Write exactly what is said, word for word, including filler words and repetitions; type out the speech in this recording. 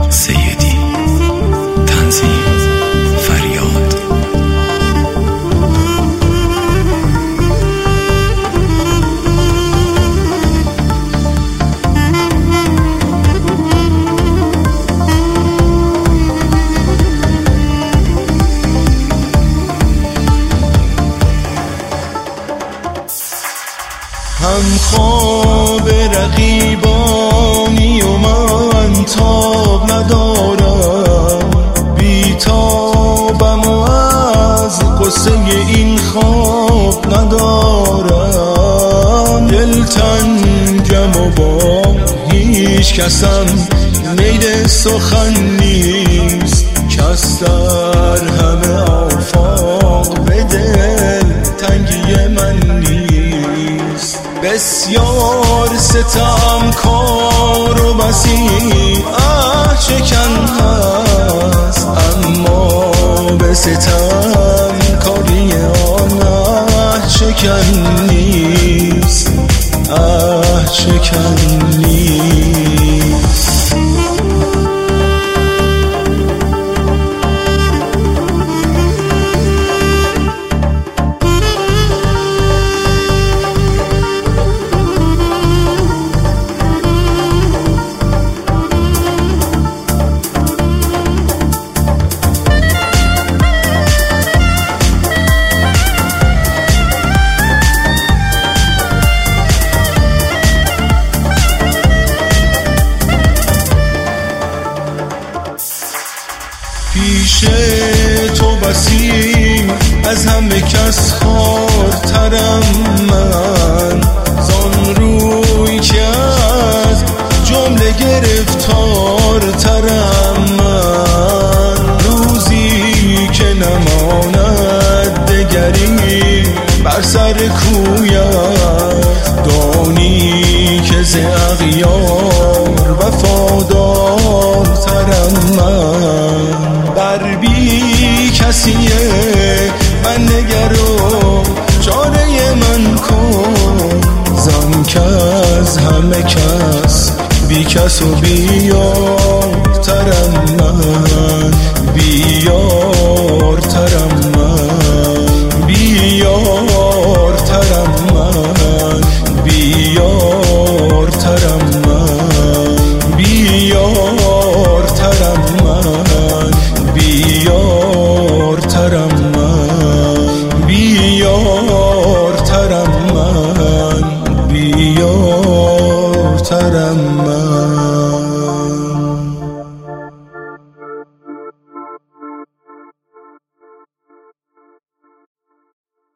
سیدی. تنظیم فریاد. هم خواب رقیبانی و من تاب ندارم، بی تابم و از قصه این خواب ندارم. دلتنگم و با هیچ کسم میل سخن نیست، کس در همه آفاق به دل تنگی من نیست. بسیار ستم کار و بسی اه چکن هست، اما به ستم کاری آن اه چکن نیست، اه چکن نیست. پیش تو بسیم از همه کس خوارترم من، زان روی که از جمله گرفتارترم من. روزی که نماند دگری بر سر کویت، دانی که ز اغیار وفادارترم من. بر بی کسیه من نگر و چاره من کن، زن که از همه کس بی کس و بیارترم من، بیارترم من، بیار